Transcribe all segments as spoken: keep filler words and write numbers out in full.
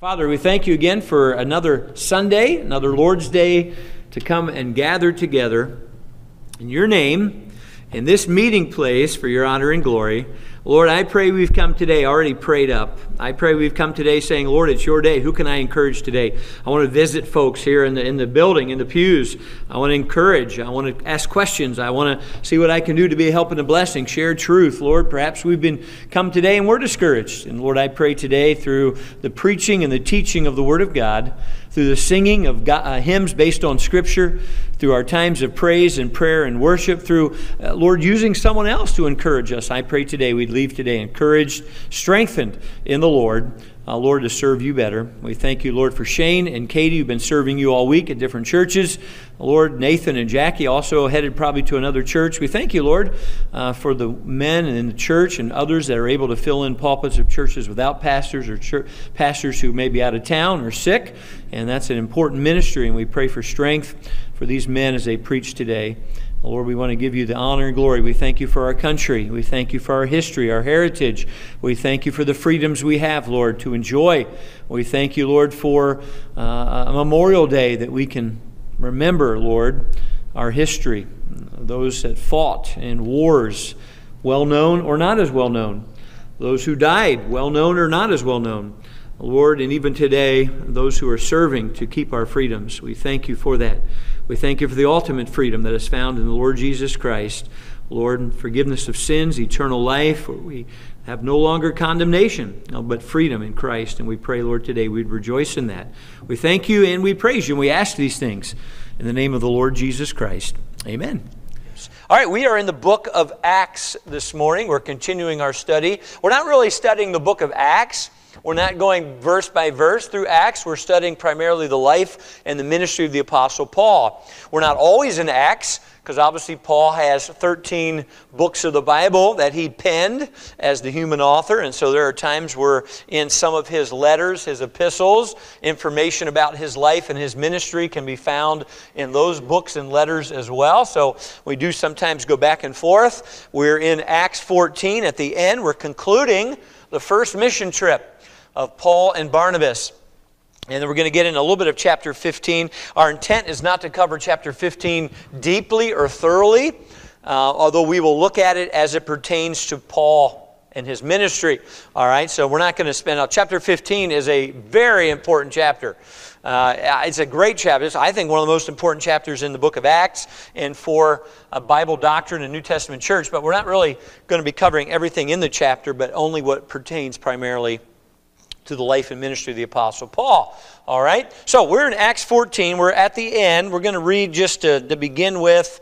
Father, we thank you again for another Sunday, another Lord's Day to come and gather together in your name, in this meeting place for your honor and glory. Lord, I pray we've come today already prayed up. I pray we've come today saying, Lord, it's your day. Who can I encourage today? I want to visit folks here in the in the building, in the pews. I want to encourage. I want to ask questions. I want to see what I can do to be a help and a blessing. Share truth. Lord, perhaps we've been come today and we're discouraged. And Lord, I pray today through the preaching and the teaching of the Word of God, through the singing of God, uh, hymns based on Scripture, through our times of praise and prayer and worship, through, uh, Lord, using someone else to encourage us. I pray today we'd leave today encouraged, strengthened in the Lord, uh, Lord, to serve you better. We thank you, Lord, for Shane and Katie, who've been serving you all week at different churches. Lord, Nathan and Jackie also headed probably to another church. We thank you, Lord, uh, for the men in the church and others that are able to fill in pulpits of churches without pastors or church, pastors who may be out of town or sick. And that's an important ministry, and we pray for strength for these men as they preach today. Lord, we want to give you the honor and glory. We thank you for our country. We thank you for our history, our heritage. We thank you for the freedoms we have, Lord, to enjoy. We thank you, Lord, for uh, a Memorial Day that we can remember, Lord, our history, those that fought in wars, well known or not as well known, those who died, well known or not as well known. Lord, and even today, those who are serving to keep our freedoms, we thank you for that. We thank you for the ultimate freedom that is found in the Lord Jesus Christ. Lord, forgiveness of sins, eternal life, where we have no longer condemnation, but freedom in Christ. And we pray, Lord, today we'd rejoice in that. We thank you and we praise you, and we ask these things in the name of the Lord Jesus Christ. Amen. All right, we are in the book of Acts this morning. We're continuing our study. We're not really studying the book of Acts. We're not going verse by verse through Acts. We're studying primarily the life and the ministry of the Apostle Paul. We're not always in Acts, because obviously Paul has thirteen books of the Bible that he penned as the human author. And so there are times where in some of his letters, his epistles, information about his life and his ministry can be found in those books and letters as well. So we do sometimes go back and forth. We're in Acts fourteen at the end. We're concluding the first mission trip of Paul and Barnabas. And then we're going to get in a little bit of chapter fifteen. Our intent is not to cover chapter fifteen deeply or thoroughly, uh, although we will look at it as it pertains to Paul and his ministry. All right, so we're not going to spend... Now, chapter fifteen is a very important chapter. Uh, it's a great chapter. It's, I think, one of the most important chapters in the book of Acts and for a Bible doctrine and New Testament church. But we're not really going to be covering everything in the chapter, but only what pertains primarily to the life and ministry of the Apostle Paul. All right? So we're in Acts fourteen. We're at the end. We're going to read just to, to begin with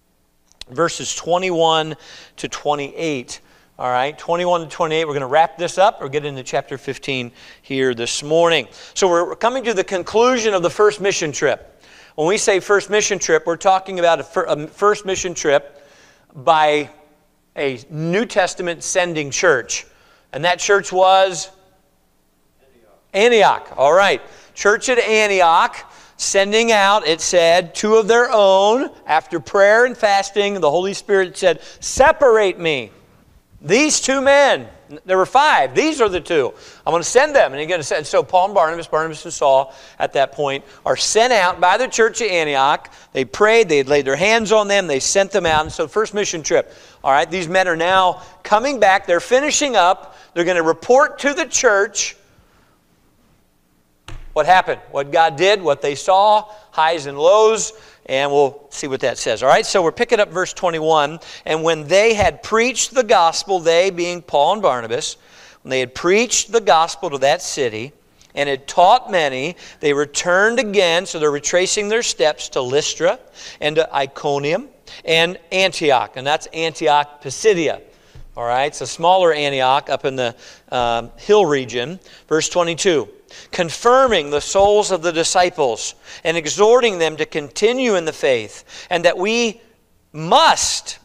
verses twenty-one to twenty-eight. All right? twenty-one to twenty-eight. We're going to wrap this up or get into chapter fifteen here this morning. So we're coming to the conclusion of the first mission trip. When we say first mission trip, we're talking about a first mission trip by a New Testament sending church. And that church was Antioch. All right. Church at Antioch, sending out, it said, two of their own. After prayer and fasting, the Holy Spirit said, separate me. These two men. There were five. These are the two. I'm going to send them. And he's going to send. So Paul and Barnabas, Barnabas and Saul, at that point, are sent out by the church at Antioch. They prayed. They laid their hands on them. They sent them out. And so first mission trip. All right. These men are now coming back. They're finishing up. They're going to report to the church what happened, what God did, what they saw, highs and lows, and we'll see what that says. All right, so we're picking up verse twenty-one. And when they had preached the gospel, they being Paul and Barnabas, when they had preached the gospel to that city and had taught many, they returned again, so they're retracing their steps to Lystra and to Iconium and Antioch, and that's Antioch Pisidia. All right, it's a smaller Antioch up in the um, hill region. Verse twenty-two. Confirming the souls of the disciples and exhorting them to continue in the faith, and that we must,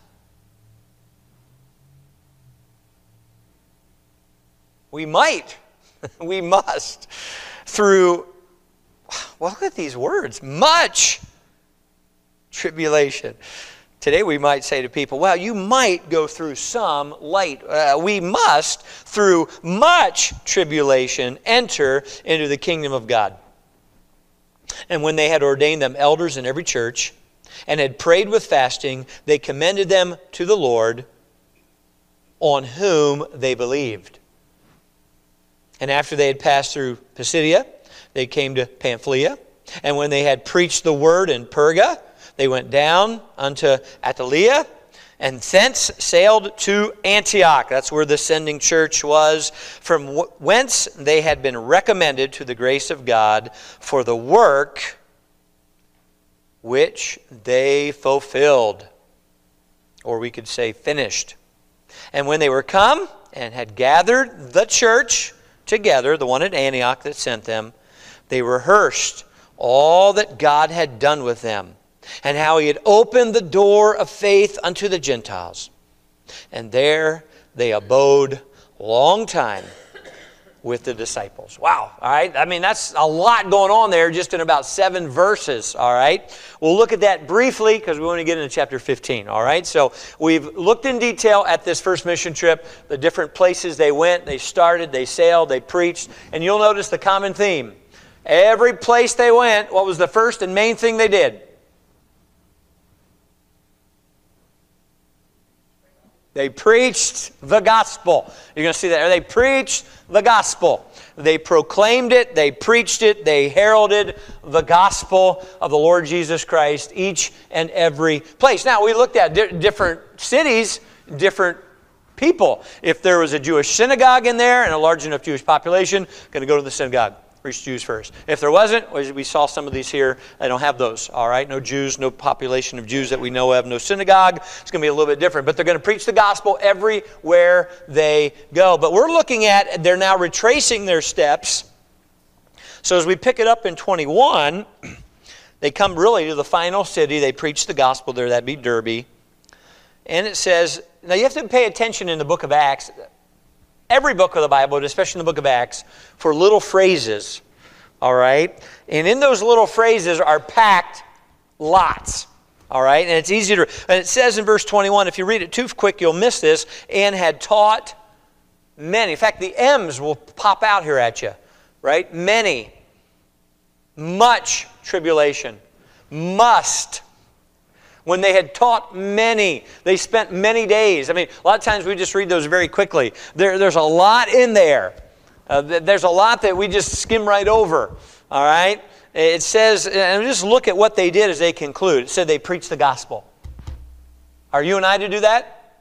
we might, we must, through, well, look at these words, much tribulation. Today we might say to people, well, you might go through some light. Uh, we must, through much tribulation, enter into the kingdom of God. And when they had ordained them elders in every church, and had prayed with fasting, they commended them to the Lord, on whom they believed. And after they had passed through Pisidia, they came to Pamphylia. And when they had preached the word in Perga, they went down unto Attalia, and thence sailed to Antioch. That's where the sending church was, from whence they had been recommended to the grace of God for the work which they fulfilled. Or we could say finished. And when they were come and had gathered the church together, the one at Antioch that sent them, they rehearsed all that God had done with them, and how he had opened the door of faith unto the Gentiles. And there they abode long time with the disciples. Wow, all right? I mean, that's a lot going on there just in about seven verses, all right? We'll look at that briefly because we want to get into chapter fifteen, all right? So we've looked in detail at this first mission trip, the different places they went, they started, they sailed, they preached, and you'll notice the common theme. Every place they went, what was the first and main thing they did? They preached the gospel. You're going to see that. They preached the gospel. They proclaimed it. They preached it. They heralded the gospel of the Lord Jesus Christ each and every place. Now, we looked at di- different cities, different people. If there was a Jewish synagogue in there and a large enough Jewish population, going to go to the synagogue. Preach Jews first. If there wasn't, we saw some of these here, they don't have those, all right? No Jews, no population of Jews that we know of, no synagogue. It's going to be a little bit different, but they're going to preach the gospel everywhere they go. But we're looking at, they're now retracing their steps. So as we pick it up in twenty-one, they come really to the final city. They preach the gospel there, that'd be Derbe. And it says, now you have to pay attention in the book of Acts, every book of the Bible, but especially in the book of Acts, for little phrases, all right? And in those little phrases are packed lots, all right? And it's easy to, and it says in verse twenty-one, if you read it too quick, you'll miss this, and had taught many. In fact, the M's will pop out here at you, right? Many, much tribulation, must. When they had taught many, they spent many days. I mean, a lot of times we just read those very quickly. There, there's a lot in there. Uh, there's a lot that we just skim right over. All right? It says, and just look at what they did as they conclude. It said they preached the gospel. Are you and I to do that?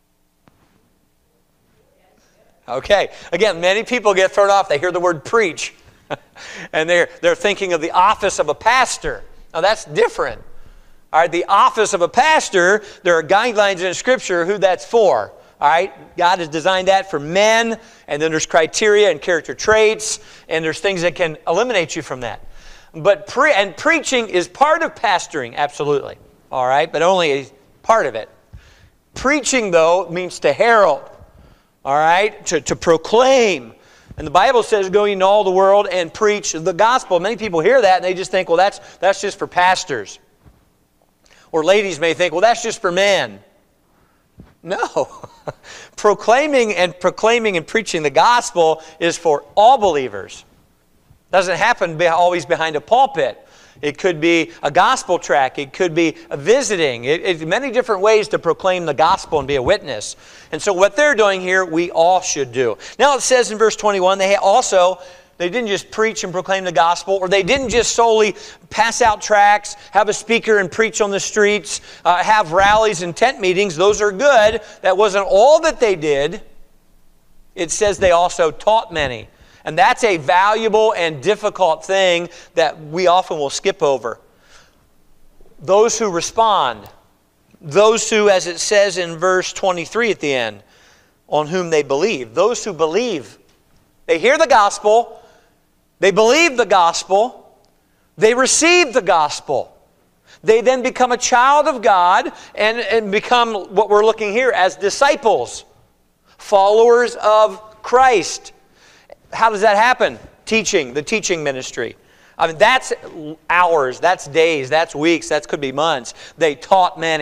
Okay. Again, many people get thrown off. They hear the word preach. And they're, they're thinking of the office of a pastor. Now, that's different. All right, the office of a pastor, there are guidelines in Scripture who that's for. All right, God has designed that for men, and then there's criteria and character traits, and there's things that can eliminate you from that. But pre- and preaching is part of pastoring, absolutely. All right, but only a part of it. Preaching, though, means to herald. All right, to, to proclaim. And the Bible says, go into all the world and preach the gospel. Many people hear that, and they just think, well, that's that's just for pastors. Or ladies may think, well, that's just for men. No. Proclaiming and proclaiming and preaching the gospel is for all believers. Doesn't happen be always behind a pulpit. It could be a gospel tract. It could be a visiting. It, it's many different ways to proclaim the gospel and be a witness. And so what they're doing here, we all should do. Now it says in verse twenty-one, they also... They didn't just preach and proclaim the gospel, or they didn't just solely pass out tracts, have a speaker and preach on the streets, uh, have rallies and tent meetings. Those are good. That wasn't all that they did. It says they also taught many. And that's a valuable and difficult thing that we often will skip over. Those who respond, those who, as it says in verse twenty-three at the end, on whom they believe. Those who believe. They hear the gospel. They believe the gospel. They receive the gospel. They then become a child of God and, and become what we're looking here as disciples, followers of Christ. How does that happen? Teaching, the teaching ministry. I mean, that's hours, that's days, that's weeks, that could be months. They taught many.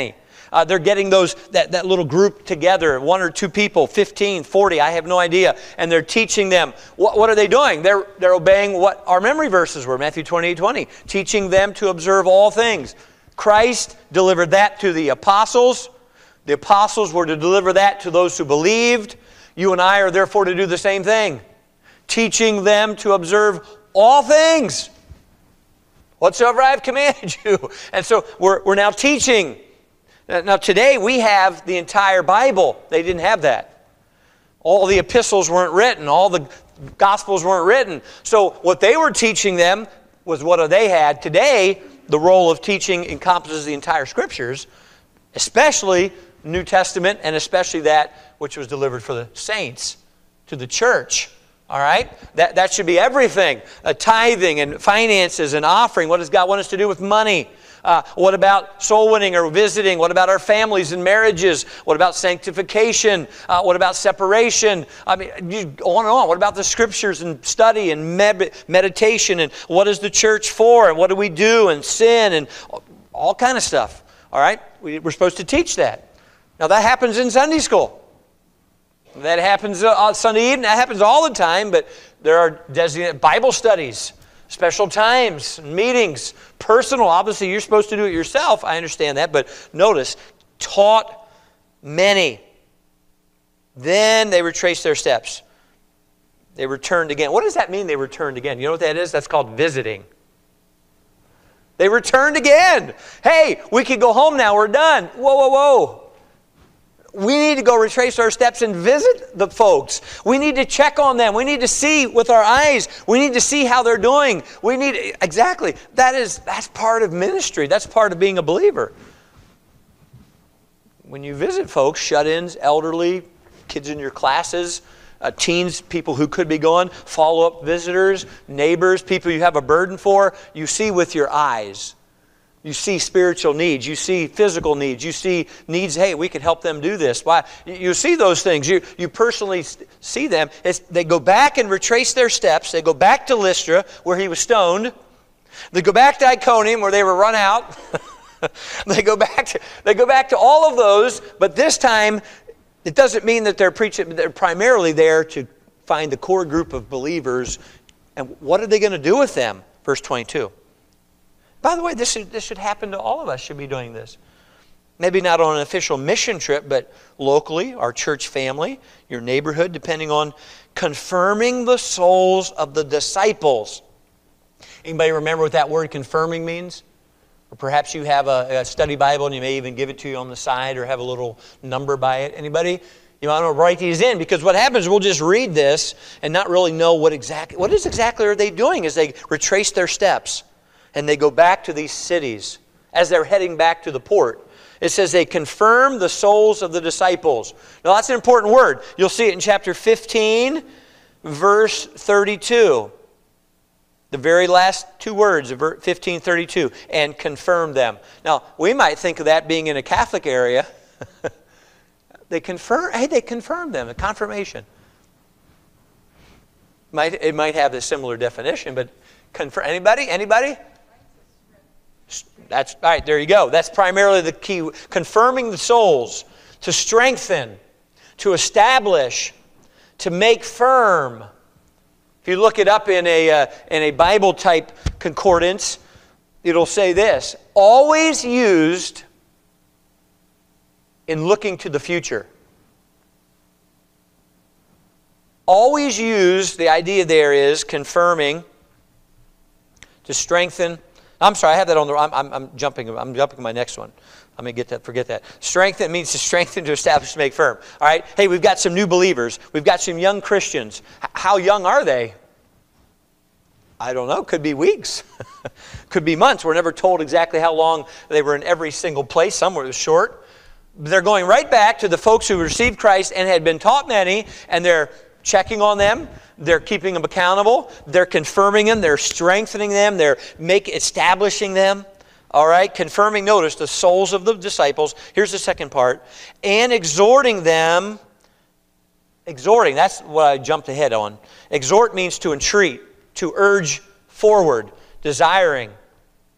Uh, they're getting those that, that little group together, one or two people, fifteen, forty, I have no idea, and they're teaching them. What, what are they doing? They're, they're obeying what our memory verses were, Matthew twenty-eight twenty, teaching them to observe all things. Christ delivered that to the apostles. The apostles were to deliver that to those who believed. You and I are therefore to do the same thing, teaching them to observe all things whatsoever I have commanded you. And so we're, we're now teaching. Now today we have the entire Bible. They didn't have that. All the epistles weren't written. All the Gospels weren't written. So what they were teaching them was what they had. Today, the role of teaching encompasses the entire Scriptures, especially New Testament, and especially that which was delivered for the saints, to the church. All right? That, that should be everything. Uh, tithing and finances and offering. What does God want us to do with money? Uh, what about soul winning or visiting? What about our families and marriages? What about sanctification? Uh, what about separation? I mean, you, on and on. What about the Scriptures and study and med- meditation? And what is the church for? And what do we do? And sin and all kind of stuff. All right? We, we're supposed to teach that. Now that happens in Sunday school. That happens on Sunday evening. That happens all the time, but there are designated Bible studies, special times, meetings, personal. Obviously, you're supposed to do it yourself. I understand that, but notice, taught many. Then they retraced their steps. They returned again. What does that mean, they returned again? You know what that is? That's called visiting. They returned again. Hey, we could go home now. We're done. Whoa, whoa, whoa. We need to go retrace our steps and visit the folks. We need to check on them. We need to see with our eyes. We need to see how they're doing. We need, exactly. That is, that's part of ministry. That's part of being a believer. When you visit folks, shut-ins, elderly, kids in your classes, uh, teens, people who could be gone, follow-up visitors, neighbors, people you have a burden for, you see with your eyes. You see spiritual needs. You see physical needs. You see needs, hey, we could help them do this. Why? You see those things. You, you personally see them. It's, they go back and retrace their steps. They go back to Lystra, where he was stoned. They go back to Iconium, where they were run out. they, go back to, they go back to all of those, but this time, it doesn't mean that they're preaching. They're primarily there to find the core group of believers. And what are they going to do with them? Verse twenty-two. By the way, this should, this should happen to all of us, should be doing this. Maybe not on an official mission trip, but locally, our church family, your neighborhood, depending on confirming the souls of the disciples. Anybody remember what that word confirming means? Or perhaps you have a, a study Bible and you may even give it to you on the side or have a little number by it. Anybody? You want to write these in, because what happens is we'll just read this and not really know what exactly, what is exactly are they doing as they retrace their steps. And they go back to these cities as they're heading back to the port. It says they confirm the souls of the disciples. Now that's an important word. You'll see it in chapter fifteen, verse thirty-two. The very last two words of fifteen thirty-two. And confirm them. Now we might think of that being in a Catholic area. they confirm, hey, they confirm them, a confirmation. Might, it might have a similar definition, but confirm, anybody? Anybody? That's all right, there you go. That's primarily the key. Confirming the souls, to strengthen, to establish, to make firm. If you look it up in a, uh, in a Bible type concordance, it'll say this: always used in looking to the future. Always used, the idea there is confirming, to strengthen. I'm sorry, I have that on the. I'm, I'm, I'm jumping. I'm jumping to my next one. I'm gonna get that. Forget that. Strengthen means to strengthen, to establish, to make firm. All right. Hey, we've got some new believers. We've got some young Christians. H- how young are they? I don't know. Could be weeks. Could be months. We're never told exactly how long they were in every single place. Some were short. They're going right back to the folks who received Christ and had been taught many, and they're checking on them. They're keeping them accountable. They're confirming them. They're strengthening them. They're make, establishing them. All right? Confirming, notice, the souls of the disciples. Here's the second part. And exhorting them. Exhorting, that's what I jumped ahead on. Exhort means to entreat, to urge forward, desiring.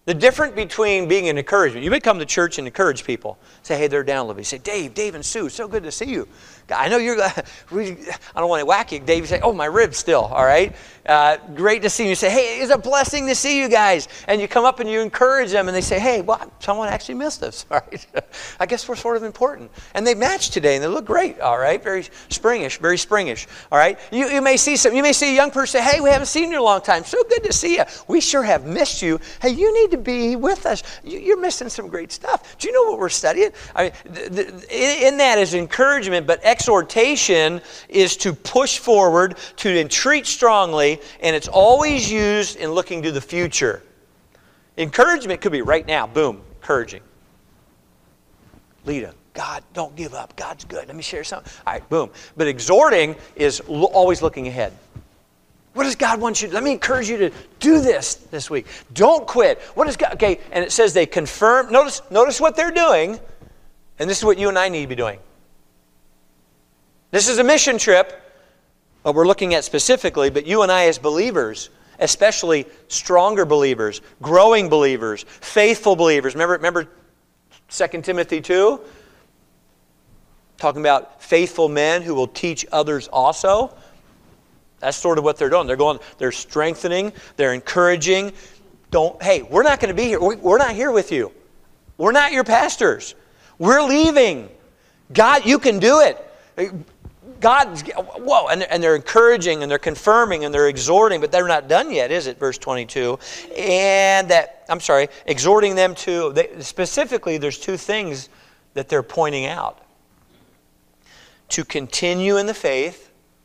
The difference between being an encouragement, you may come to church and encourage people. Say, hey, they're down a little bit. You say, Dave, Dave and Sue, so good to see you. I know you're, I don't want to whack you. Dave, you say, oh, my ribs still, all right? Uh, great to see you. You say, hey, it's a blessing to see you guys. And you come up and you encourage them and they say, hey, well, someone actually missed us, all right? I guess we're sort of important. And they match today and they look great, all right? Very springish, very springish, all right? You, you may see some, you may see a young person say, hey, we haven't seen you in a long time. So good to see you. We sure have missed you. Hey, you need to be with us. You, you're missing some great stuff. Do you know what we're studying? I mean, the, the, in, in that is encouragement, but exhortation is to push forward, to entreat strongly, and it's always used in looking to the future. Encouragement could be right now, boom, encouraging. Lita, God, don't give up. God's good. Let me share something. All right, boom. But exhorting is lo- always looking ahead. What does God want you to do? Let me encourage you to do this this week. Don't quit. What does God, okay, and it says they confirm, notice, notice what they're doing, and this is what you and I need to be doing. This is a mission trip, what we're looking at specifically, but you and I as believers, especially stronger believers, growing believers, faithful believers. Remember, remember Second Timothy two? Talking about faithful men who will teach others also. That's sort of what they're doing. They're going, they're strengthening, they're encouraging. Don't, hey, we're not going to be here. We're not here with you. We're not your pastors. We're leaving. God, you can do it. God, whoa, and, and they're encouraging and they're confirming and they're exhorting, but they're not done yet, is it? Verse twenty-two. And that, I'm sorry, exhorting them to, they, specifically there's two things that they're pointing out. To continue in the faith.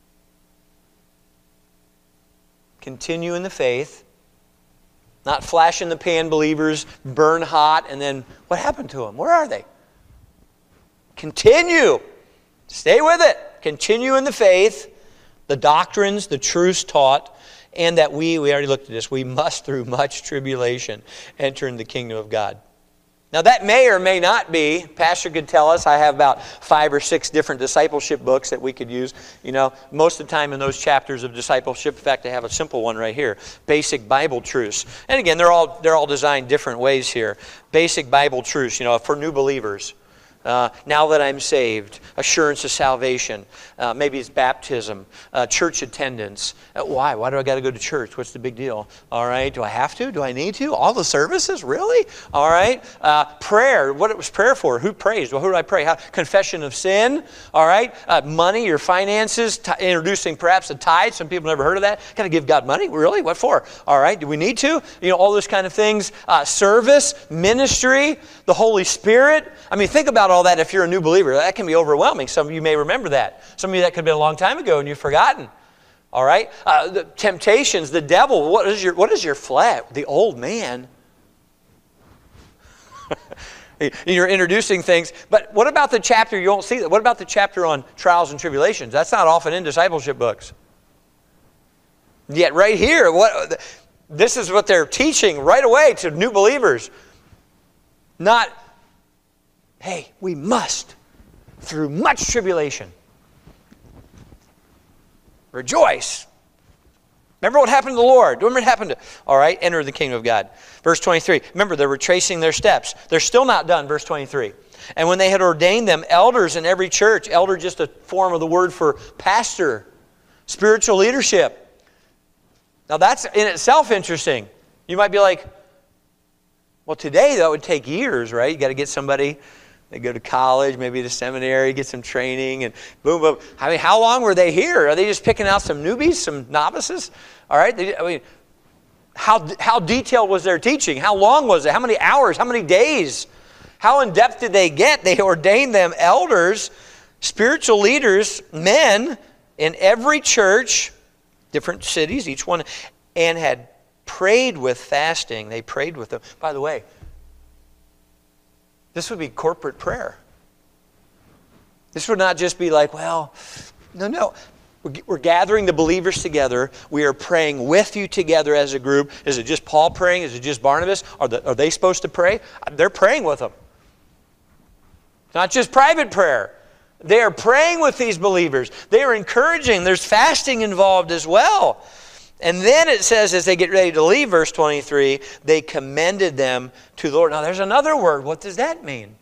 Continue in the faith. Not flash in the pan believers, burn hot, and then what happened to them? Where are they? Continue. Stay with it. Continue in the faith, the doctrines, the truths taught, and that we, we already looked at this, we must through much tribulation enter in the kingdom of God. Now that may or may not be, Pastor could tell us, I have about five or six different discipleship books that we could use. You know, most of the time in those chapters of discipleship, in fact I have a simple one right here, Basic Bible Truths. And again, they're all, they're all designed different ways here. Basic Bible Truths, you know, for new believers. Uh, now that I'm saved, assurance of salvation, uh, maybe it's baptism, uh, church attendance. Uh, why? Why do I got to go to church? What's the big deal? All right, do I have to? Do I need to? All the services? Really? All right. Uh, prayer, what it was prayer for? Who prays? Well, who do I pray? How? Confession of sin. All right. Uh, money, your finances, t- introducing perhaps a tithe. Some people never heard of that. Got to give God money? Really? What for? All right. Do we need to? You know, all those kind of things. Uh, service, ministry, the Holy Spirit. I mean, think about all that if you're a new believer. That can be overwhelming. Some of you may remember that. Some of you, that could have been a long time ago and you've forgotten. All right? Uh, the temptations, the devil, what is your, what is your flesh? The old man. You're introducing things. But what about the chapter, you won't see that. What about the chapter on trials and tribulations? That's not often in discipleship books. Yet right here, what this is what they're teaching right away to new believers. Not, hey, we must, through much tribulation, rejoice. Remember what happened to the Lord. Remember what happened to, all right, enter the kingdom of God. Verse twenty-three, remember they're retracing their steps. They're still not done, verse twenty-three. And when they had ordained them elders in every church, elder just a form of the word for pastor, spiritual leadership. Now that's in itself interesting. You might be like, well, today that would take years, right? You got to get somebody, they go to college, maybe to seminary, get some training, and boom, boom. I mean, how long were they here? Are they just picking out some newbies, some novices? All right. They, I mean, how how detailed was their teaching? How long was it? How many hours? How many days? How in depth did they get? They ordained them elders, spiritual leaders, men in every church, different cities, each one, and had prayed with fasting. They prayed with them. By the way, this would be corporate prayer. This would not just be like, well, no, no. We're gathering the believers together. We are praying with you together as a group. Is it just Paul praying? Is it just Barnabas? Are, the, are they supposed to pray? They're praying with them. Not just private prayer. They are praying with these believers. They are encouraging. There's fasting involved as well. And then it says, as they get ready to leave, verse twenty-three, they commended them to the Lord. Now there's another word. What does that mean?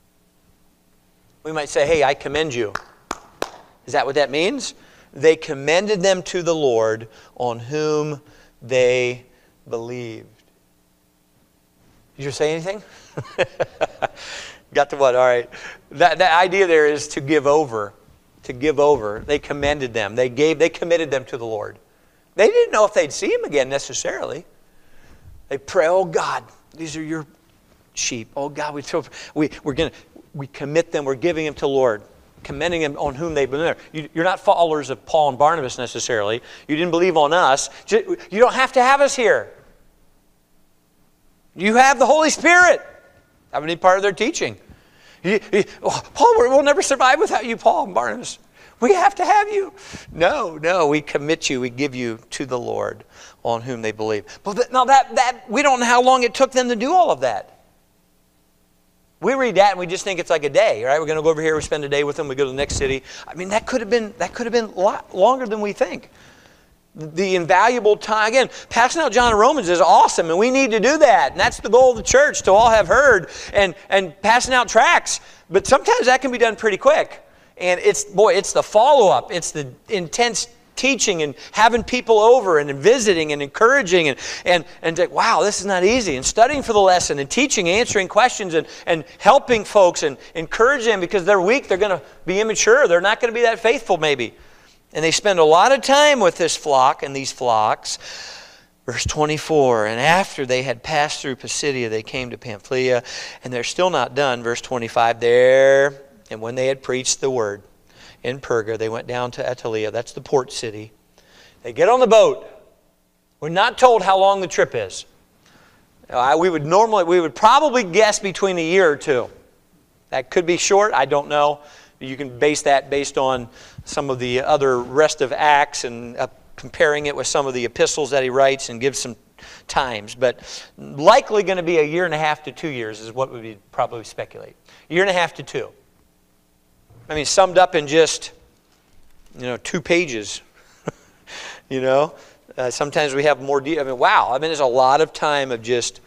We might say, hey, I commend you. Is that what that means? They commended them to the Lord on whom they believed. Did you say anything? Got to what? All right. That, that idea there is to give over. To give over. They commended them. They gave. They committed them to the Lord. They didn't know if they'd see Him again necessarily. They pray, oh God, these are your sheep. Oh God, we, we, we're going to, we commit them. We're giving them to the Lord. Commending them on whom they believe. You, you're not followers of Paul and Barnabas necessarily. You didn't believe on us. You don't have to have us here. You have the Holy Spirit. That would be part of their teaching. You, you, oh, Paul, we'll never survive without you, Paul and Barnabas. We have to have you. No, no, we commit you. We give you to the Lord on whom they believe. But now that, that we don't know how long it took them to do all of that. We read that and we just think it's like a day, right? We're going to go over here, we spend a day with them, we go to the next city. I mean, that could have been that could have been a lot longer than we think. The invaluable time. Again, passing out John and Romans is awesome, and we need to do that. And that's the goal of the church, to all have heard, and, and passing out tracts. But sometimes that can be done pretty quick. And it's, boy, it's the follow-up. It's the intense teaching and having people over and visiting and encouraging and, and, and like, wow, this is not easy. And studying for the lesson and teaching, answering questions and, and helping folks and encouraging them because they're weak. They're going to be immature. They're not going to be that faithful maybe. And they spend a lot of time with this flock and these flocks. Verse twenty-four, and after they had passed through Pisidia, they came to Pamphylia, and they're still not done. Verse twenty-five, there, and when they had preached the word in Perga, they went down to Attalia. That's the port city. They get on the boat. We're not told how long the trip is. We would normally, we would probably guess between a year or two. That could be short. I don't know. You can base that based on some of the other rest of Acts and uh, comparing it with some of the epistles that he writes and gives some times. But likely going to be a year and a half to two years is what we would probably speculate. A year and a half to two. I mean, summed up in just, you know, two pages. you know, uh, sometimes we have more. De- I mean, wow. I mean, there's a lot of time of just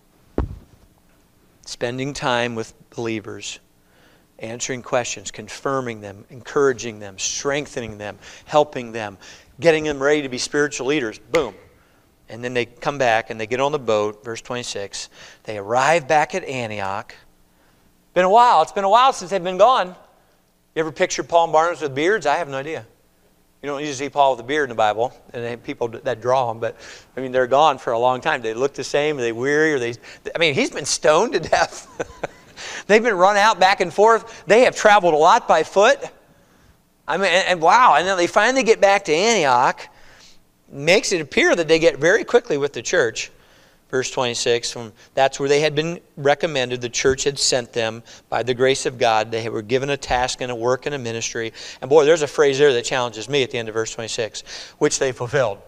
spending time with believers, answering questions, confirming them, encouraging them, strengthening them, helping them, getting them ready to be spiritual leaders. Boom. And then they come back and they get on the boat. Verse twenty-six. They arrive back at Antioch. Been a while. It's been a while since they've been gone. You ever picture Paul and Barnabas with beards? I have no idea. You don't usually see Paul with a beard in the Bible, and they have people that draw them, but I mean, they're gone for a long time. They look the same, are they weary, or they, I mean, he's been stoned to death. They've been run out back and forth. They have traveled a lot by foot. I mean, and, and wow, and then they finally get back to Antioch. Makes it appear that they get very quickly with the church. Verse twenty-six, from, that's where they had been recommended. The church had sent them by the grace of God. They were given a task and a work and a ministry. And boy, there's a phrase there that challenges me at the end of verse twenty-six, which they fulfilled.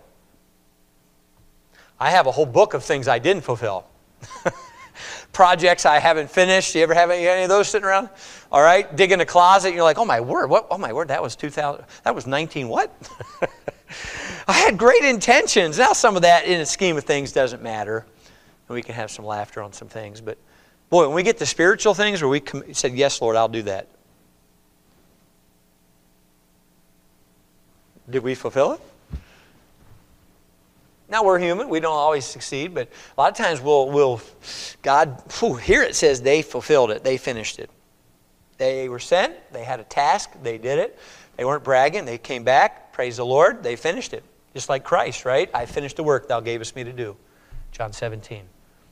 I have a whole book of things I didn't fulfill. Projects I haven't finished. You ever have any, any of those sitting around? All right, dig in a closet. And you're like, oh my word, what? Oh my word, that was two thousand. That was nineteen. What? I had great intentions. Now some of that in the scheme of things doesn't matter. And we can have some laughter on some things. But boy, when we get to spiritual things where we com- said, yes, Lord, I'll do that. Did we fulfill it? Now we're human. We don't always succeed. But a lot of times we'll, we'll God, whew, here it says they fulfilled it. They finished it. They were sent. They had a task. They did it. They weren't bragging. They came back. Praise the Lord. They finished it. Just like Christ, right? I finished the work thou gavest me to do. John seventeen.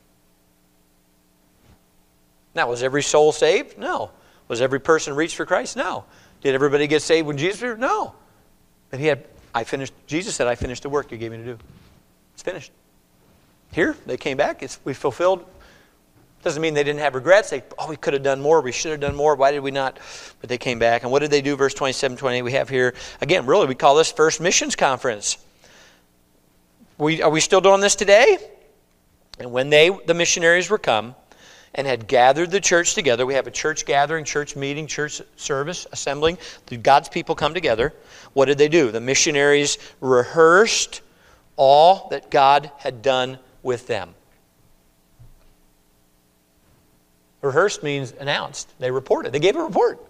Now, was every soul saved? No. Was every person reached for Christ? No. Did everybody get saved when Jesus was? No. But he had, I finished, Jesus said, I finished the work you gave me to do. It's finished. Here, they came back. It's, we fulfilled. Doesn't mean they didn't have regrets. They, oh, we could have done more. We should have done more. Why did we not? But they came back. And what did they do? Verse twenty-seven, twenty-eight we have here. Again, really, we call this First Missions Conference. We, are we still doing this today? And when they, the missionaries, were come and had gathered the church together, we have a church gathering, church meeting, church service, assembling. God's people come together. What did they do? The missionaries rehearsed all that God had done with them. Rehearsed means announced. They reported. They gave a report.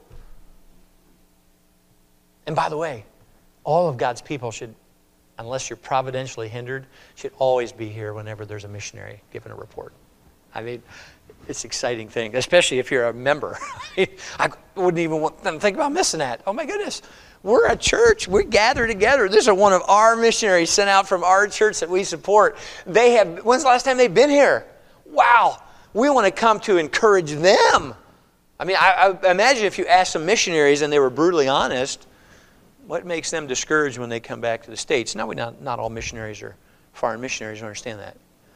And by the way, all of God's people should, unless you're providentially hindered, should always be here whenever there's a missionary giving a report. I mean, it's an exciting thing, especially if you're a member. I wouldn't even want them to think about missing that. Oh my goodness. We're a church. We gather together. This is one of our missionaries sent out from our church that we support. They have, when's the last time they've been here? Wow. We want to come to encourage them. I mean, I, I imagine if you asked some missionaries and they were brutally honest, what makes them discouraged when they come back to the States? Now, we not, not all missionaries are foreign missionaries, understand that.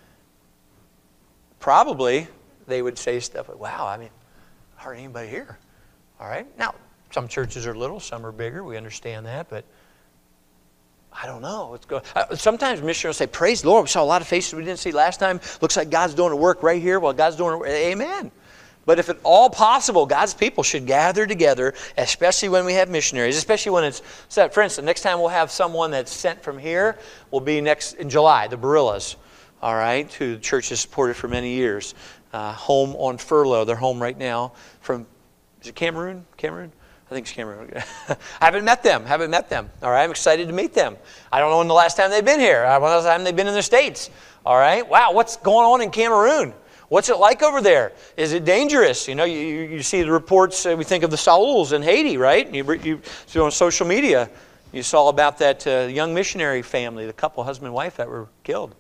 Probably they would say stuff like, wow, I mean, hardly anybody here. All right? Now, some churches are little, some are bigger. We understand that, but I don't know what's going on. Sometimes missionaries say, praise the Lord, we saw a lot of faces we didn't see last time. Looks like God's doing a work right here while God's doing a work. Amen. But if at all possible, God's people should gather together, especially when we have missionaries, especially when it's set. For instance, next time we'll have someone that's sent from here will be next in July, the Barillas, all right, who the church has supported for many years. Uh, home on furlough. They're home right now from, is it Cameroon? Cameroon? I think it's Cameroon. I haven't met them. haven't met them. All right, I'm excited to meet them. I don't know when the last time they've been here. When the last time they've been in the States. All right. Wow, what's going on in Cameroon? What's it like over there? Is it dangerous? You know, you, you see the reports. Uh, we think of the Sauls in Haiti, right? You, you see on social media, you saw about that uh, young missionary family, the couple, husband and wife, that were killed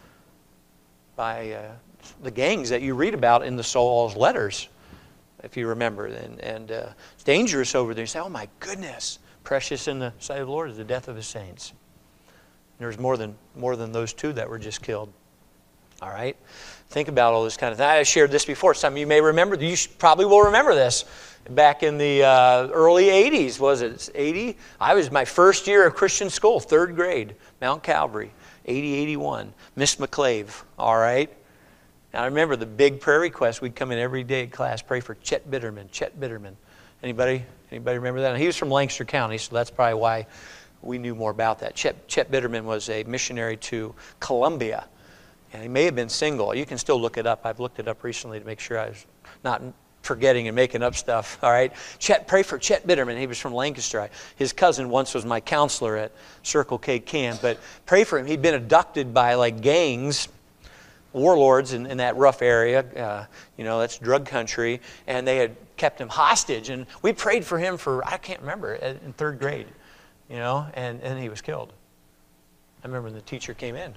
by uh, the gangs that you read about in the Saul's letters, if you remember. And, and uh, it's dangerous over there. You say, oh my goodness, precious in the sight of the Lord is the death of his saints. And there's more than, more than those two that were just killed. All right? Think about all this kind of thing. I shared this before. Some of you may remember. You probably will remember this. Back in the uh, early eighties, was it eighty? I was my first year of Christian school, third grade, Mount Calvary, eighty, eighty-one. Miss McClave, all right? Now, I remember the big prayer request. We'd come in every day at class, pray for Chet Bitterman. Chet Bitterman. Anybody? Anybody remember that? And he was from Lancaster County, so that's probably why we knew more about that. Chet, Chet Bitterman was a missionary to Colombia. And he may have been single. You can still look it up. I've looked it up recently to make sure I was not forgetting and making up stuff. All right. Chet, pray for Chet Bitterman. He was from Lancaster. His cousin once was my counselor at Circle K Camp. But pray for him. He'd been abducted by like gangs, warlords in, in that rough area. Uh, you know, that's drug country. And they had kept him hostage. And we prayed for him for, I can't remember, in third grade. You know, and, and he was killed. I remember when the teacher came in.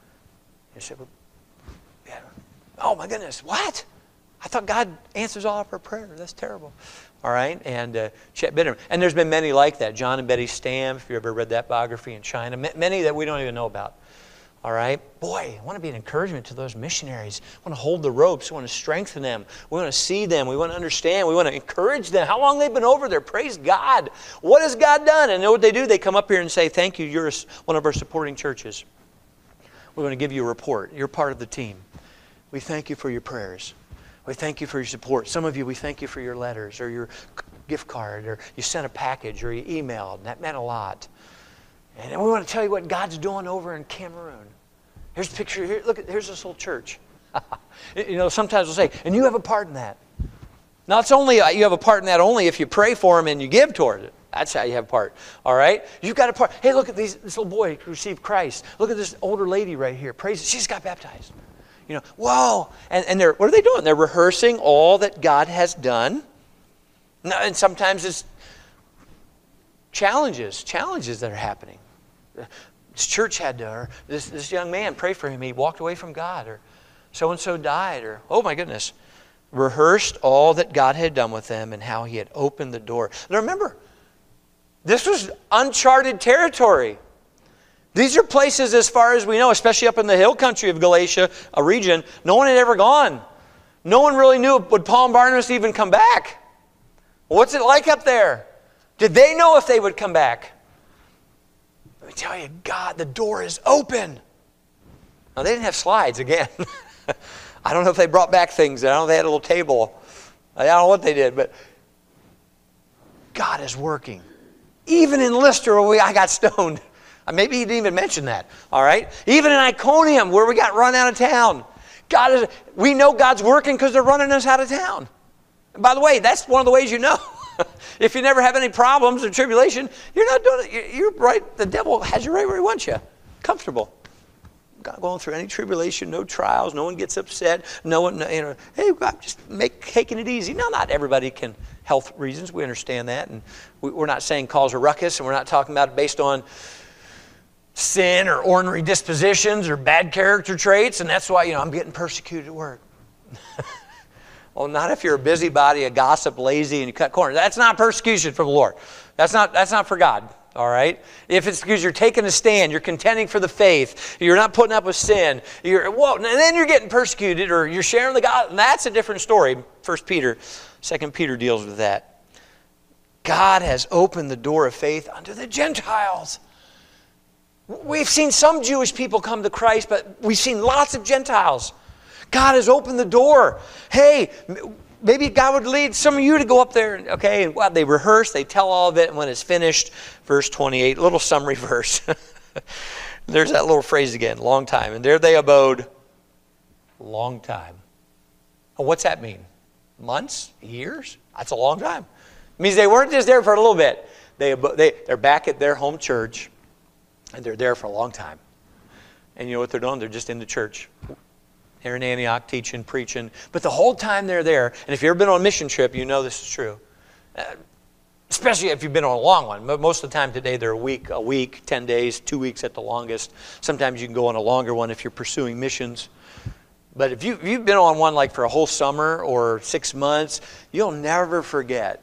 He said, yeah. Oh my goodness, what? I thought God answers all of our prayers. That's terrible. All right, and uh, Chet Bitterman. And there's been many like that. John and Betty Stam, if you ever read that biography in China. Many that we don't even know about. All right? Boy, I want to be an encouragement to those missionaries. I want to hold the ropes. We want to strengthen them. We want to see them. We want to understand. We want to encourage them. How long they've been over there? Praise God. What has God done? And you know what they do? They come up here and say, thank you. You're one of our supporting churches. We want to give you a report. You're part of the team. We thank you for your prayers. We thank you for your support. Some of you, we thank you for your letters or your gift card, or you sent a package or you emailed. That meant a lot. And we want to tell you what God's doing over in Cameroon. Here's a picture. Here, look, here's this little church. You know, sometimes we'll say, and you have a part in that. Now, it's only you have a part in that only if you pray for them and you give toward it. That's how you have a part. All right? You've got a part. Hey, look at these, this little boy who received Christ. Look at this older lady right here. Praise. She's got baptized. You know, whoa. And, and they're, what are they doing? They're rehearsing all that God has done. And sometimes it's challenges, challenges that are happening. This church had to, or this, this young man, pray for him. He walked away from God, or so-and-so died, or, oh my goodness. Rehearsed all that God had done with them and how he had opened the door. Now remember, this was uncharted territory. These are places, as far as we know, especially up in the hill country of Galatia, a region, no one had ever gone. No one really knew, would Paul and Barnabas even come back? What's it like up there? Did they know if they would come back? Let me tell you, God, the door is open. Now, they didn't have slides, again. I don't know if they brought back things. I don't know if they had a little table. I don't know what they did, but God is working. Even in Lystra, where we, I got stoned. Maybe he didn't even mention that, all right? Even in Iconium, where we got run out of town, God is, we know God's working because they're running us out of town. And by the way, that's one of the ways you know. If you never have any problems or tribulation, you're not doing it. You're right. The devil has you right where he wants you, comfortable. Not going through any tribulation, no trials, no one gets upset, no one, you know, hey, God, just make taking it easy. Now, not everybody can, health reasons, we understand that, and we, we're not saying cause a ruckus, and we're not talking about it based on sin or ornery dispositions or bad character traits, and that's why, you know, I'm getting persecuted at work. Well, not if you're a busybody, a gossip, lazy, and you cut corners. That's not persecution from the Lord. That's not, that's not for God. All right? If it's because you're taking a stand, you're contending for the faith, you're not putting up with sin, you're, whoa, and then you're getting persecuted or you're sharing the gospel, that's a different story. First Peter, Second Peter deals with that. God has opened the door of faith unto the Gentiles. We've seen some Jewish people come to Christ, but we've seen lots of Gentiles. God has opened the door. Hey, maybe God would lead some of you to go up there, okay? And well, they rehearse, they tell all of it, and when it's finished, verse twenty-eight, little summary verse. There's that little phrase again, long time. And there they abode, long time. Oh, what's that mean? Months? Years? That's a long time. It means they weren't just there for a little bit. They, they, they're back at their home church, and they're there for a long time. And you know what they're doing? They're just in the church. They're in Antioch teaching, preaching. But the whole time they're there, and if you've ever been on a mission trip, you know this is true. Uh, especially if you've been on a long one. Most of the time today, they're a week, a week, ten days, two weeks at the longest. Sometimes you can go on a longer one if you're pursuing missions. But if, you, if you've been on one like for a whole summer or six months, you'll never forget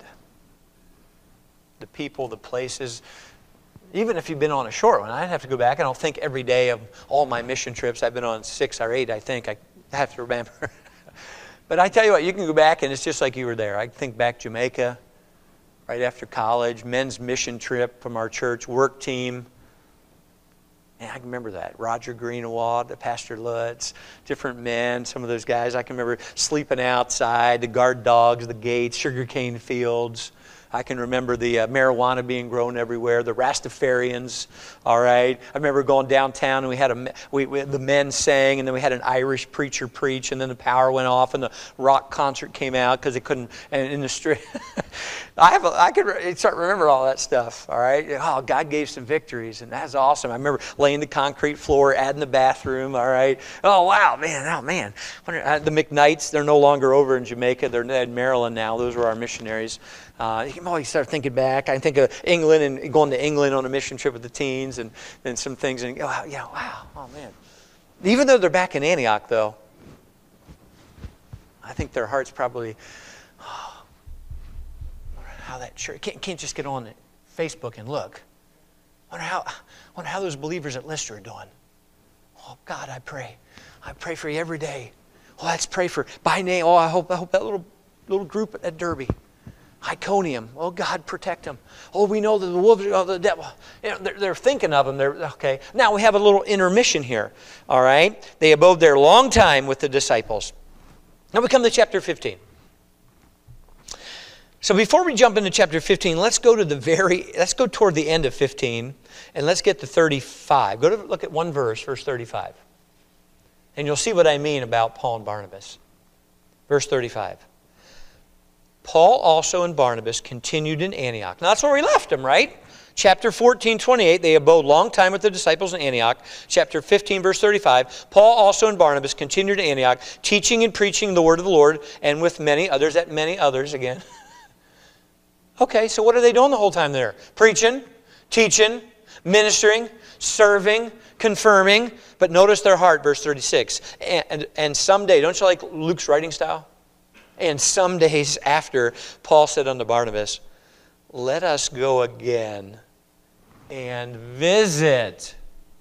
the people, the places. Even if you've been on a short one, I'd have to go back. I don't think every day of all my mission trips. I've been on six or eight, I think. I have to remember. But I tell you what, you can go back and it's just like you were there. I think back Jamaica, right after college, men's mission trip from our church, work team. And I can remember that. Roger Greenawald, the Pastor Lutz, different men, some of those guys. I can remember sleeping outside, the guard dogs, the gates, sugarcane fields. I can remember the uh, marijuana being grown everywhere, the Rastafarians, all right. I remember going downtown and we had a, we, we, the men sang and then we had an Irish preacher preach and then the power went off and the rock concert came out because they couldn't, and in the street. I have a, I could start remember all that stuff, all right. Oh, God gave some victories and that's awesome. I remember laying the concrete floor, adding the bathroom, all right. Oh, wow, man, oh, man. The McKnights, they're no longer over in Jamaica. They're in Maryland now. Those were our missionaries. Uh, you can always start thinking back. I think of England and going to England on a mission trip with the teens and, and some things. And oh, yeah, wow, oh man. Even though they're back in Antioch, though, I think their hearts probably, oh, how that church, can't, can't just get on Facebook and look. I wonder how, wonder how those believers at Lystra are doing. Oh, God, I pray. I pray for you every day. Oh, let's pray for, by name. Oh, I hope, I hope that little, little group at Derby. Iconium. Oh, God, protect them. Oh, we know that the wolves of the devil. You know, they're, they're thinking of them. They're, okay. Now we have a little intermission here. All right. They abode there a long time with the disciples. Now we come to chapter fifteen. So before we jump into chapter fifteen, let's go to the very, let's go toward the end of fifteen, and let's get to thirty-five. Go to look at one verse, verse thirty-five. And you'll see what I mean about Paul and Barnabas. Verse thirty-five. Paul also and Barnabas continued in Antioch. Now that's where we left them, right? Chapter fourteen, twenty-eight, they abode long time with the disciples in Antioch. Chapter fifteen, verse thirty-five, Paul also and Barnabas continued in Antioch, teaching and preaching the word of the Lord, and with many others, that many others again. Okay, so what are they doing the whole time there? Preaching, teaching, ministering, serving, confirming. But notice their heart, verse thirty-six. And, and, and someday, don't you like Luke's writing style? And some days after, Paul said unto Barnabas, let us go again and visit.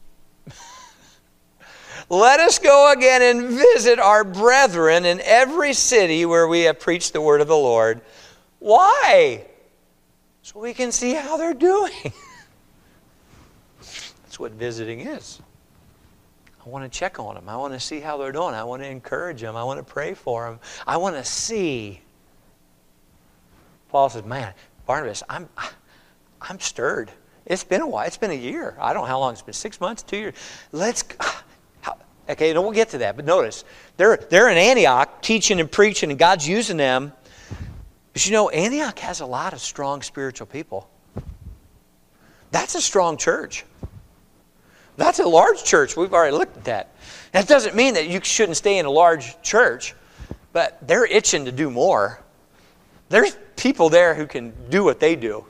Let us go again and visit our brethren in every city where we have preached the word of the Lord. Why? So we can see how they're doing. That's what visiting is. I want to check on them. I want to see how they're doing. I want to encourage them. I want to pray for them. I want to see. Paul says, man, Barnabas, I'm, I'm stirred. It's been a while. It's been a year. I don't know how long it's been. Six months, two years. Let's, how, okay, and we'll get to that. But notice, they're, they're in Antioch teaching and preaching, and God's using them. But you know, Antioch has a lot of strong spiritual people. That's a strong church. That's a large church. We've already looked at that. That doesn't mean that you shouldn't stay in a large church, but they're itching to do more. There's people there who can do what they do.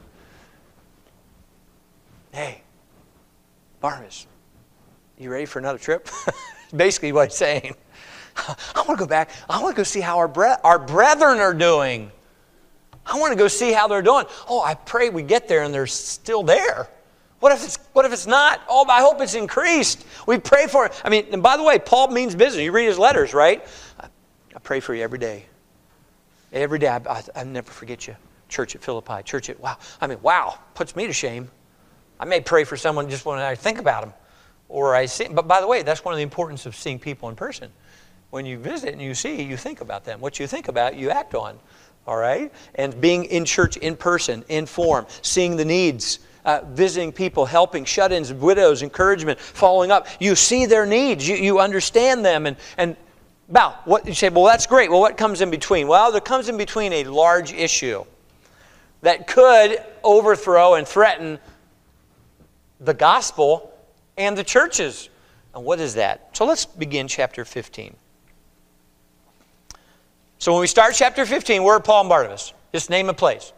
Hey, Barnabas, you ready for another trip? Basically what he's saying. I want to go back. I want to go see how our, bre- our brethren are doing. I want to go see how they're doing. Oh, I pray we get there and they're still there. What if it's, what if it's not? Oh, I hope it's increased. We pray for it. I mean, and by the way, Paul means business. You read his letters, right? I, I pray for you every day. Every day. I, I, I never forget you. Church at Philippi. Church at, wow. I mean, wow. Puts me to shame. I may pray for someone just when I think about them. Or I see. But by the way, that's one of the importance of seeing people in person. When you visit and you see, you think about them. What you think about, you act on. All right? And being in church in person, in form, seeing the needs, uh, visiting people, helping shut-ins, widows, encouragement, following up. You see their needs. You, you understand them. And, and wow, what, you say, well, that's great. Well, what comes in between? Well, there comes in between a large issue that could overthrow and threaten the gospel and the churches. And what is that? So let's begin chapter fifteen. So when we start chapter fifteen, where are Paul and Barnabas? Just name a place.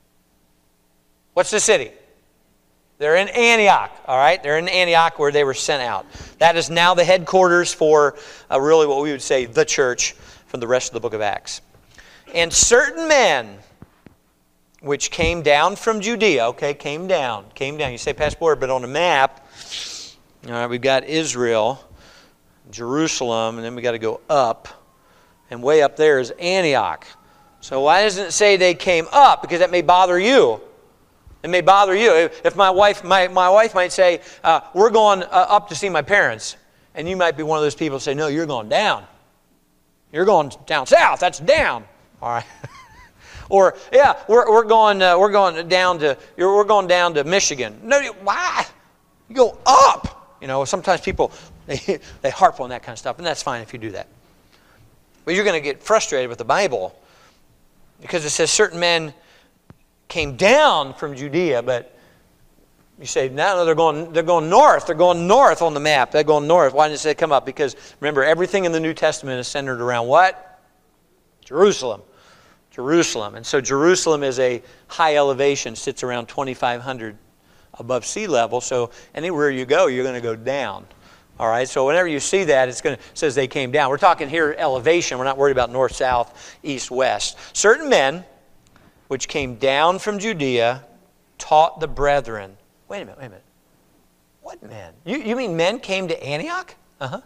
What's the city? They're in Antioch, all right? They're in Antioch where they were sent out. That is now the headquarters for uh, really what we would say the church from the rest of the book of Acts. And certain men which came down from Judea, okay, came down, came down. You say passport, but on the map, all right, we've got Israel, Jerusalem, and then we got to go up. And way up there is Antioch. So why doesn't it say they came up? Because that may bother you. It may bother you. If my wife, my, my wife might say, uh, we're going uh, up to see my parents. And you might be one of those people who say, no, you're going down. You're going down south. That's down. All right. Or, yeah, we're, we're, going, uh, we're going down to, we're going down to Michigan. No, why? You go up. You know, sometimes people, they, they harp on that kind of stuff. And that's fine if you do that. But you're going to get frustrated with the Bible because it says certain men came down from Judea, but you say, no, they're going, they're going north. They're going north on the map. They're going north. Why didn't it say come up? Because remember, everything in the New Testament is centered around what? Jerusalem. Jerusalem. And so Jerusalem is a high elevation, sits around twenty-five hundred above sea level. So anywhere you go, you're going to go down. All right, so whenever you see that, it's going to, it says they came down. We're talking here elevation. We're not worried about north, south, east, west. Certain men, which came down from Judea, taught the brethren. Wait a minute, wait a minute. What men? You, you mean men came to Antioch? Uh-huh.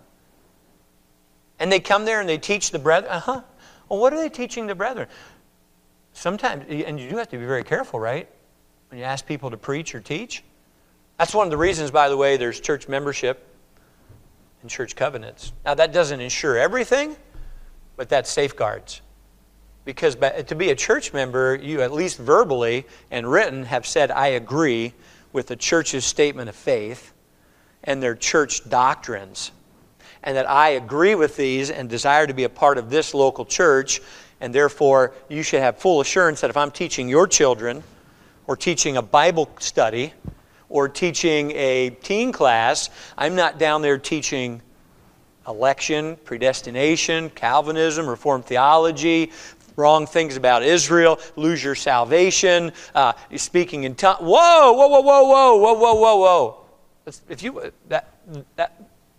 And they come there and they teach the brethren? Uh-huh. Well, what are they teaching the brethren? Sometimes, and you do have to be very careful, right? When you ask people to preach or teach. That's one of the reasons, by the way, there's church membership and church covenants. Now, that doesn't ensure everything, but that safeguards. Because to be a church member, you at least verbally and written have said, I agree with the church's statement of faith and their church doctrines. And that I agree with these and desire to be a part of this local church. And therefore, you should have full assurance that if I'm teaching your children or teaching a Bible study or teaching a teen class, I'm not down there teaching election, predestination, Calvinism, Reformed theology, wrong things about Israel, lose your salvation, uh, speaking in tongues. Whoa, whoa, whoa, whoa, whoa, whoa, whoa, whoa, whoa. If you that that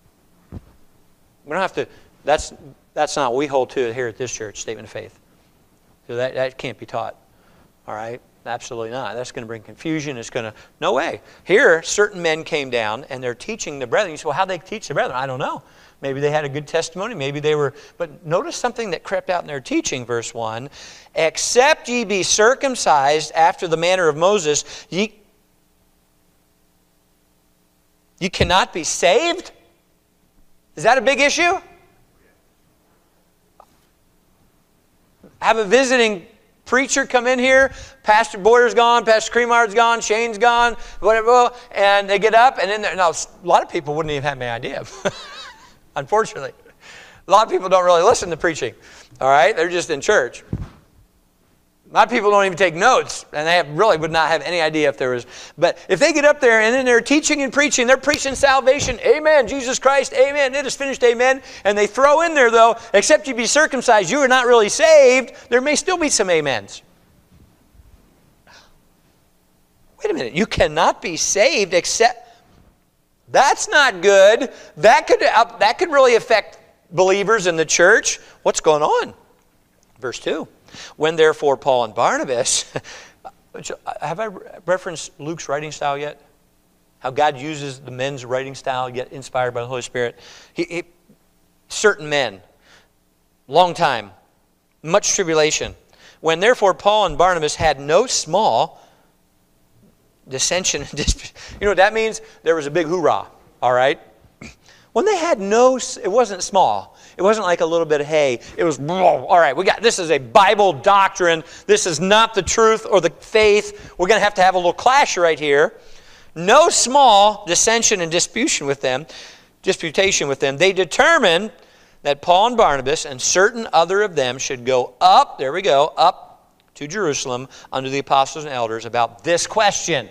we don't have to. That's that's not what we hold to here at this church. Statement of faith. So that that can't be taught. All right. Absolutely not. That's going to bring confusion. It's going to, no way. Here, certain men came down and they're teaching the brethren. You say, well, how'd they teach the brethren? I don't know. Maybe they had a good testimony. Maybe they were, but notice something that crept out in their teaching, verse one. Except ye be circumcised after the manner of Moses, ye, ye cannot be saved? Is that a big issue? I have a visiting preacher come in here, Pastor Boyer's gone, Pastor Creemeyer's gone, Shane's gone, whatever, and they get up, and then there, now, a lot of people wouldn't even have any idea, unfortunately. A lot of people don't really listen to preaching, all right? They're just in church. A lot of people don't even take notes, and they have, really would not have any idea if there was. But if they get up there and then they're teaching and preaching, they're preaching salvation, amen, Jesus Christ, amen, it is finished, amen. And they throw in there, though, except you be circumcised, you are not really saved, there may still be some amens. Wait a minute, you cannot be saved except, that's not good. That could, uh, that could really affect believers in the church. What's going on? Verse two. When therefore Paul and Barnabas, have I referenced Luke's writing style yet? How God uses the men's writing style, yet inspired by the Holy Spirit. He, he, certain men, long time, much tribulation. When therefore Paul and Barnabas had no small dissension and dispute. You know what that means? There was a big hoorah, all right? When they had no, it wasn't small. It wasn't like a little bit of hay. It was, all right, we got, this is a Bible doctrine. This is not the truth or the faith. We're going to have to have a little clash right here. No small dissension and disputation with them, disputation with them. They determined that Paul and Barnabas and certain other of them should go up, there we go, up to Jerusalem under the apostles and elders about this question.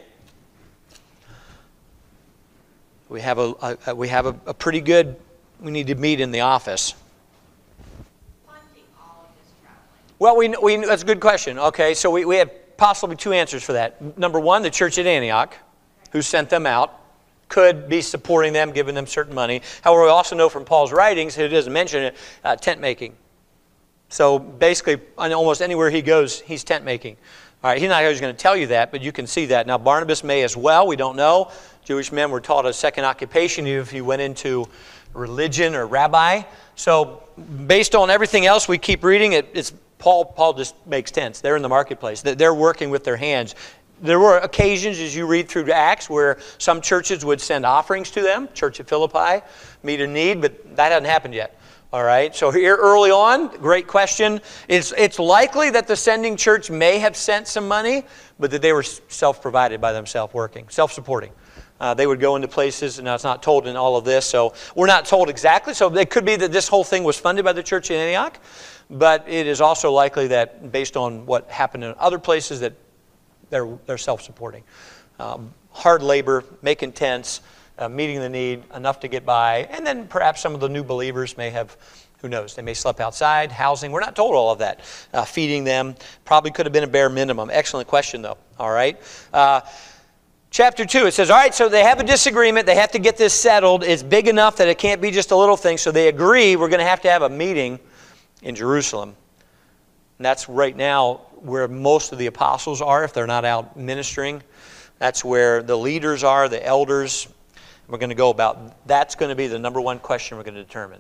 We have a, a we have a, a pretty good, we need to meet in the office. Funding all of this traveling. Well, we, we that's a good question. Okay, so we, we have possibly two answers for that. Number one, the church at Antioch, who sent them out, could be supporting them, giving them certain money. However, we also know from Paul's writings, he doesn't mention it, uh, tent making. So basically, almost anywhere he goes, he's tent making. All right, he's not always going to tell you that, but you can see that. Now, Barnabas may as well. We don't know. Jewish men were taught a second occupation if you went into religion or rabbi. So based on everything else we keep reading, it, it's Paul, Paul just makes tents. They're in the marketplace. They're working with their hands. There were occasions, as you read through Acts, where some churches would send offerings to them. Church at Philippi, meet a need, but that hasn't happened yet. All right, so here early on, great question. It's, it's likely that the sending church may have sent some money, but that they were self-provided by themselves working, self-supporting. Uh, they would go into places, and now it's not told in all of this, so we're not told exactly. So it could be that this whole thing was funded by the church in Antioch, but it is also likely that based on what happened in other places that they're, they're self-supporting. Um, hard labor, making tents, uh, meeting the need, enough to get by, and then perhaps some of the new believers may have, who knows, they may sleep outside, housing. We're not told all of that. Uh, feeding them, probably could have been a bare minimum. Excellent question, though, all right? Uh, Chapter two, it says, all right, so they have a disagreement. They have to get this settled. It's big enough that it can't be just a little thing. So they agree we're going to have to have a meeting in Jerusalem. And that's right now where most of the apostles are if they're not out ministering. That's where the leaders are, the elders. We're going to go about, that's going to be the number one question we're going to determine.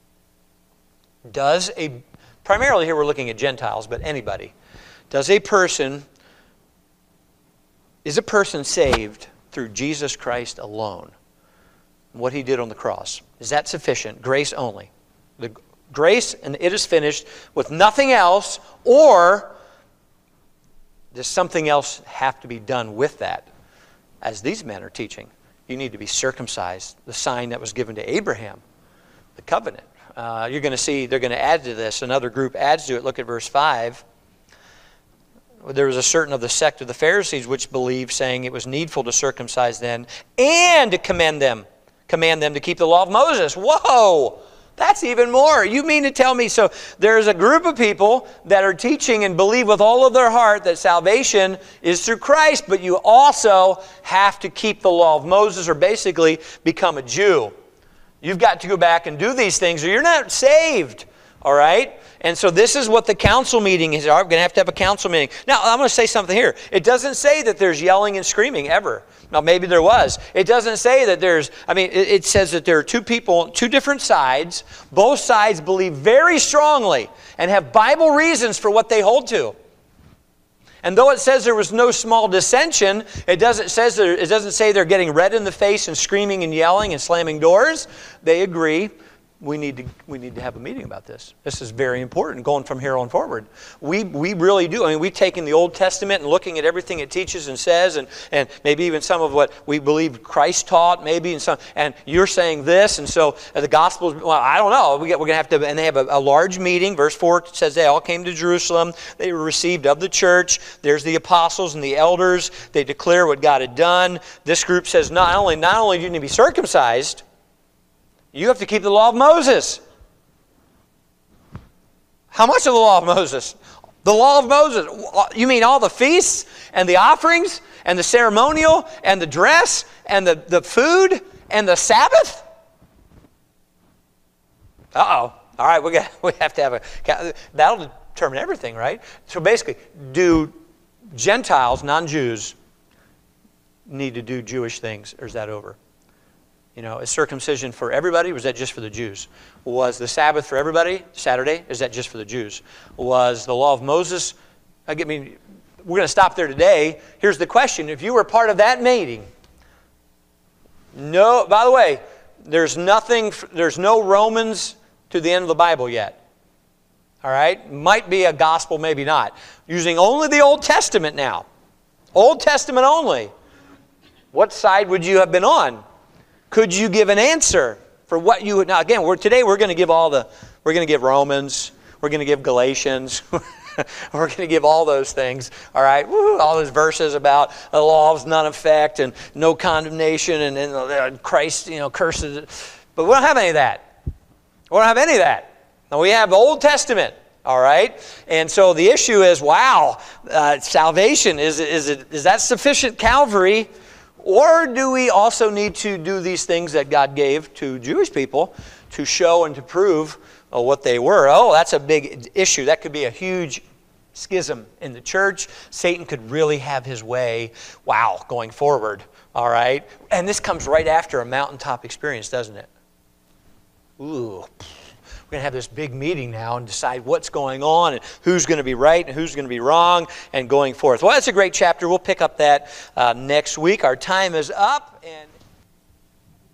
Does a, primarily here we're looking at Gentiles, but anybody. Does a person... Is a person saved through Jesus Christ alone? What he did on the cross. Is that sufficient? Grace only. The grace and it is finished with nothing else, or does something else have to be done with that? As these men are teaching, you need to be circumcised, the sign that was given to Abraham, the covenant. Uh, you're going to see they're going to add to this. Another group adds to it. Look at verse five. There was a certain of the sect of the Pharisees which believed, saying it was needful to circumcise them and to commend them, command them to keep the law of Moses. Whoa! That's even more. You mean to tell me, so there's a group of people that are teaching and believe with all of their heart that salvation is through Christ, but you also have to keep the law of Moses or basically become a Jew. You've got to go back and do these things or you're not saved. All right? And so this is what the council meeting is. We're going to have to have a council meeting. Now, I'm going to say something here. It doesn't say that there's yelling and screaming ever. Now, maybe there was. It doesn't say that there's, I mean, it, it says that there are two people, two different sides. Both sides believe very strongly and have Bible reasons for what they hold to. And though it says there was no small dissension, it doesn't, says there, it doesn't say they're getting red in the face and screaming and yelling and slamming doors. They agree we need to we need to have a meeting about this. This is very important going from here on forward. We we really do. I mean, we've taken the Old Testament and looking at everything it teaches and says, and, and maybe even some of what we believe Christ taught, maybe, and some. And you're saying this, and so the Gospels. Well, I don't know. We get, we're going to have to. And they have a, a large meeting. Verse four says they all came to Jerusalem. They were received of the church. There's the apostles and the elders. They declare what God had done. This group says not only not only do you need to be circumcised, you have to keep the law of Moses. How much of the law of Moses? The law of Moses. You mean all the feasts and the offerings and the ceremonial and the dress and the, the food and the Sabbath? Uh-oh. All right, we got we have to have a... That'll determine everything, right? So basically, do Gentiles, non-Jews, need to do Jewish things, or is that over? You know, is circumcision for everybody, or was that just for the Jews? Was the Sabbath for everybody, Saturday? Is that just for the Jews? Was the law of Moses? I mean, we're going to stop there today. Here's the question. If you were part of that meeting, no, by the way, there's nothing, there's no Romans to the end of the Bible yet. All right? Might be a gospel, maybe not. Using only the Old Testament now. Old Testament only. What side would you have been on? Could you give an answer for what you would... Now, again, we're, today we're going to give all the... We're going to give Romans. We're going to give Galatians. We're going to give all those things. All right? Woo, all those verses about the law of none effect and no condemnation and, and uh, Christ, you know, curses. But we don't have any of that. We don't have any of that. Now, we have the Old Testament. All right? And so the issue is, wow, uh, salvation, is, is, it, is that sufficient Calvary? Or do we also need to do these things that God gave to Jewish people to show and to prove uh, what they were? Oh, that's a big issue. That could be a huge schism in the church. Satan could really have his way, wow, going forward. All right? And this comes right after a mountaintop experience, doesn't it? Ooh. We're going to have this big meeting now and decide what's going on and who's going to be right and who's going to be wrong and going forth. Well, that's a great chapter. We'll pick up that uh, next week. Our time is up. And